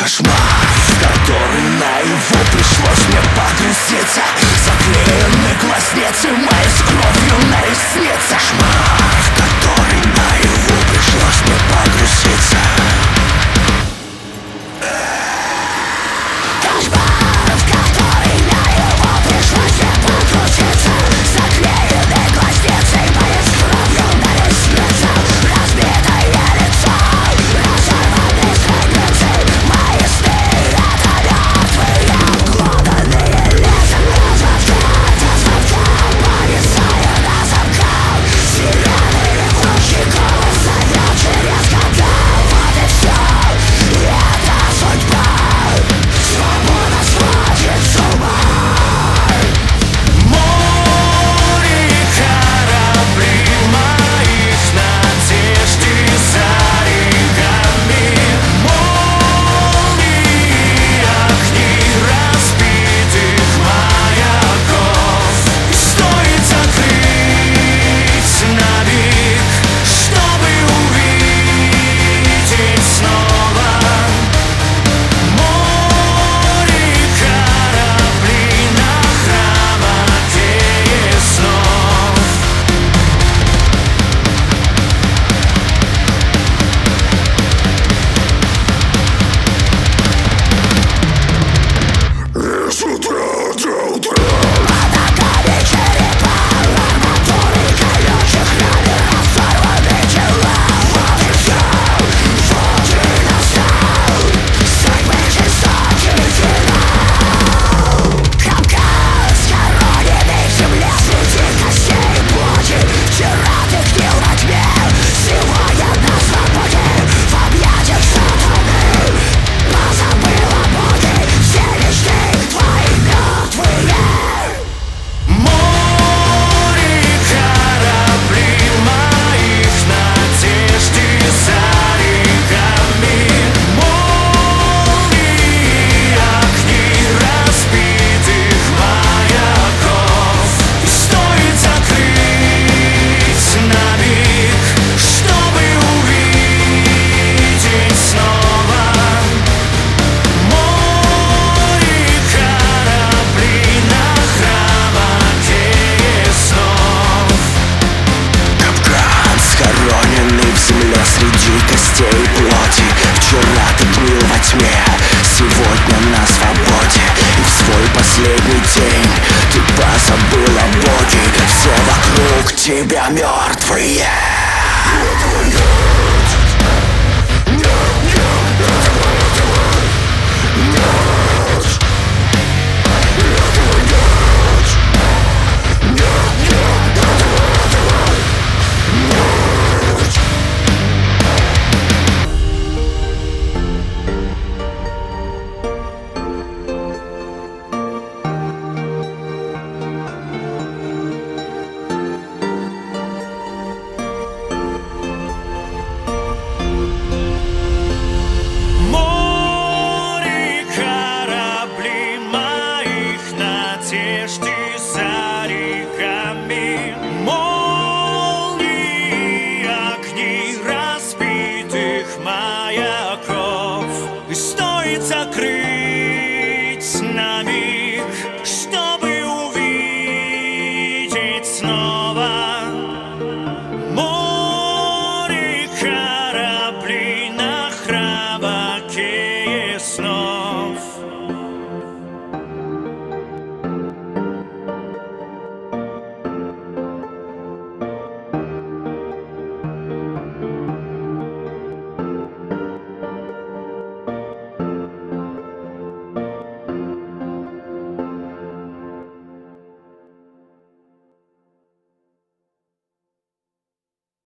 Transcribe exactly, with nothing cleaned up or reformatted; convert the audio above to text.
кошмар, в который наяву пришлось мне погрузиться. Заклеены глазницы мои с кровью на реснице. Кошмар, в который наяву пришлось мне погрузиться. Кошмар, в который наяву пришлось мне погрузиться. Заклеены глазницы мои с кровью на реснице. Разбитое лицо, разорванные страницы. Мои сны — это мертвые, обглоданные лесом. Разломка, разломка, повисаю на замках. Зеленые лучи голос зовет через года. Вот и все, это судьба. Свобода сводит с ума. Море корабли моих надежд и зареками. Молнии, огни разбитых маяков. Стоит закрыть на миг, чтобы увидеть снова. Море корабли на хромаке снов. И с утра до утра под ногами черепа, арматуры колючих раны, разорваны тела. Вот и все, вот и настал судьбы жестокий финал. Кавказ, хороненный в земле среди костей и плоти. Вчера ты гнил во тьме, сегодня на свободе, в объятиях сатаны. Позабыл о Боге, все мечты твои мертвые. Море корабли моих надежд и зареками. Молнии, огни разбитых маяков. Стоит закрыть на миг, чтобы увидеть снова. Море корабли на хромаке снов. Капкан, схороненный в земле среди костей и плоти. Вчера ты гнил во тьме, сегодня на свободе. И в свой последний день ты позабыл о Боге. Все вокруг тебя мертвые. Море корабли моих надежд и зареками. Молнии, огни разбитых маяков. И стоит закрыть на миг, чтобы увидеть снова. Море корабли на хромаке снов.